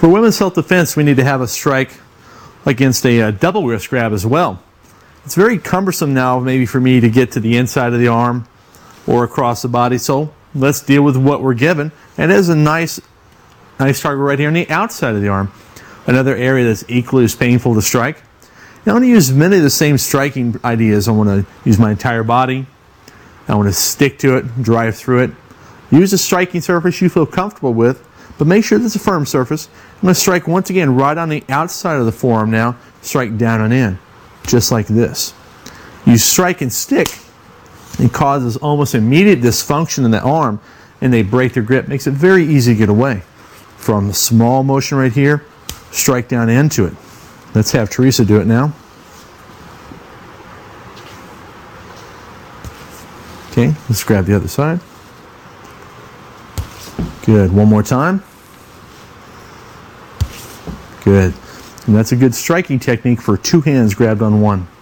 For women's self-defense, we need to have a strike against a double wrist grab as well. It's very cumbersome now maybe for me to get to the inside of the arm or across the body, so let's deal with what we're given. And it is a nice target right here on the outside of the arm. Another area that's equally as painful to strike. Now I want to use many of the same striking ideas. I want to use my entire body. I want to stick to it, drive through it. Use a striking surface you feel comfortable with, but make sure that's a firm surface. I'm going to strike once again right on the outside of the forearm now. Strike down and in, just like this. You strike and stick. It causes almost immediate dysfunction in the arm, and they break their grip. Makes it very easy to get away. From the small motion right here, strike down into it. Let's have Teresa do it now. Okay, let's grab the other side. Good. One more time. Good. And that's a good striking technique for two hands grabbed on one.